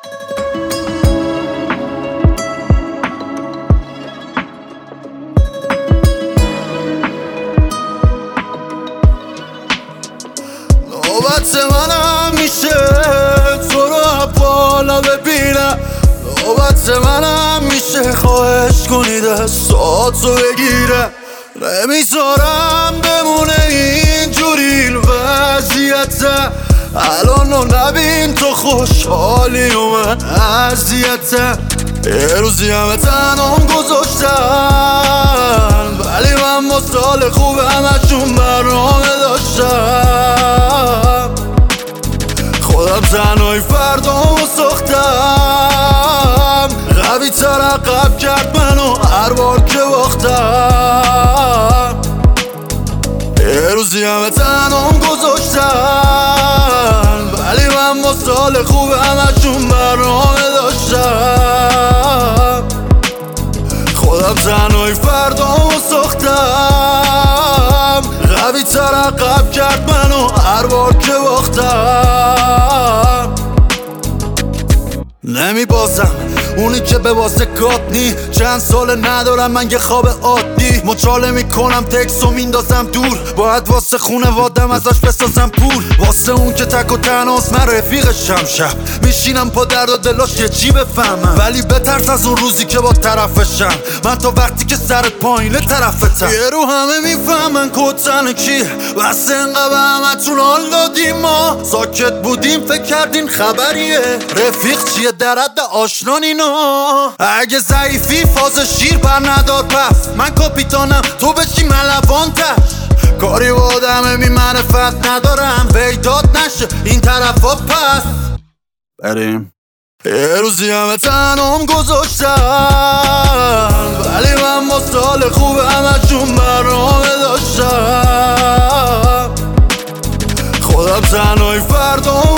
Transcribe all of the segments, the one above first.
نوبت منم میشه تو رو بالا ببینم، نوبت منم میشه خواهش کنی دستاتو بگیرم. نمیذارم بمونه اینجوری وضعیتم، الان رو نبین تو خوشحالی و من اذیتم. یه روزی همه تنام گذاشتن، ولی من با سال خوب همشون برنامه داشتم. خودم تنهای فردامو ساختم، قوی تر عقب کرد منو هر بار که باختم. یه روزی همه تنام گذاشتن، ولی من با سال خوب همشون برنامه داشتم. خودم تنهای فردامو ساختم، قوی تر عقب کرد منو هر بار که باختم. نمیبازم اونی که به واسه کات نی، چند سال ندارم من یه خواب عادی. مچاله میکنم تکسو میندازم دور، باید واسه خونوادم ازش بسازم پول. واسه اون که تک و تنهاست من رفیقشم، شب میشینم پا درد و دلاش یه چی بفهمم، ولی بترس از اون روزی که با طرفشم. من تا وقتی که سرت پایینه طرفتم، یه رو همه میفهمن کتن کیه، بس انقدر همتون حال دادیم. ما ساکت بودیم فکر کردین خبریه، رفیق چیه در حد آشنا نینا. اگه ضعیفی فاز شیر بر ندار پس، من کاپیتانم تو بشی ملوان تش. کاری با آدم بی معرفت ندارم، بیداد نشه این طرفا پس بریم. یه روزی همه تنام گذاشتن، ولی من با سال خوب همشون برنامه داشتم. خودم تنهای فردامو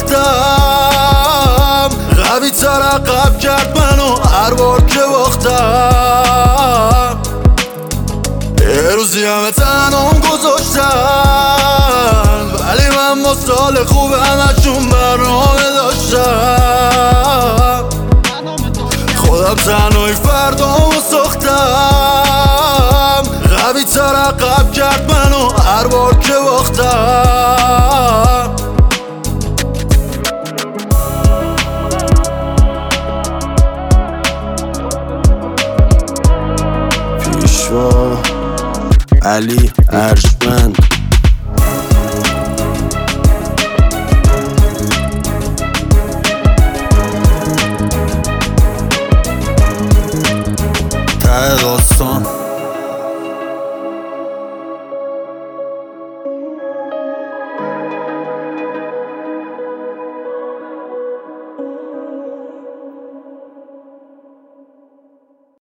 ساختم، قوی تر عقب کرد منو هر بار که باختم. یه روزی همه تنام گذاشتن، ولی من با سال خوب همشون برنامه داشتم. خودم تنهای فردامو ساختم، قوی تر عقب کرد منو هر بار که باختم. پیشوا علی ارجمند. ته داستان